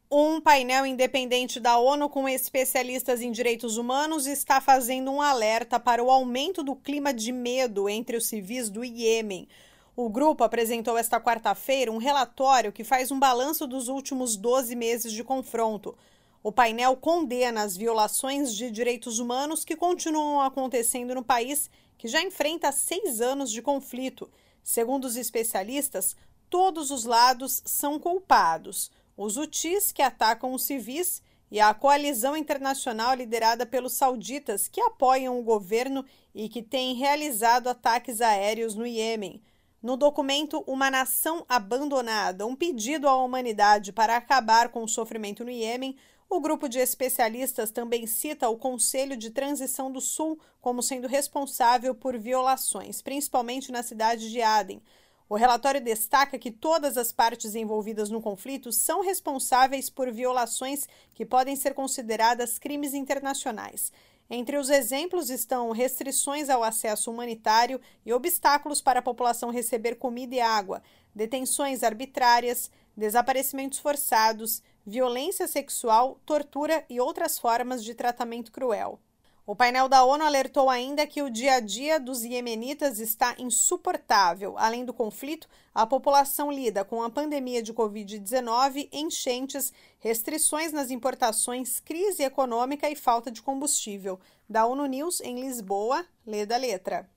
Um painel independente da ONU com especialistas em direitos humanos está fazendo um alerta para o aumento do clima de medo entre os civis do Iêmen. O grupo apresentou esta quarta-feira um relatório que faz um balanço dos últimos 12 meses de confronto. O painel condena as violações de direitos humanos que continuam acontecendo no país, que já enfrenta 6 anos de conflito. Segundo os especialistas, todos os lados são culpados. Os hutis, que atacam os civis, e a coalizão internacional liderada pelos sauditas, que apoiam o governo e que tem realizado ataques aéreos no Iêmen. No documento Uma Nação Abandonada, um pedido à humanidade para acabar com o sofrimento no Iêmen, o grupo de especialistas também cita o Conselho de Transição do Sul como sendo responsável por violações, principalmente na cidade de Aden. O relatório destaca que todas as partes envolvidas no conflito são responsáveis por violações que podem ser consideradas crimes internacionais. Entre os exemplos estão restrições ao acesso humanitário e obstáculos para a população receber comida e água, detenções arbitrárias, desaparecimentos forçados, violência sexual, tortura e outras formas de tratamento cruel. O painel da ONU alertou ainda que o dia a dia dos iemenitas está insuportável. Além do conflito, a população lida com a pandemia de Covid-19, enchentes, restrições nas importações, crise econômica e falta de combustível. Da ONU News, em Lisboa, lê da letra.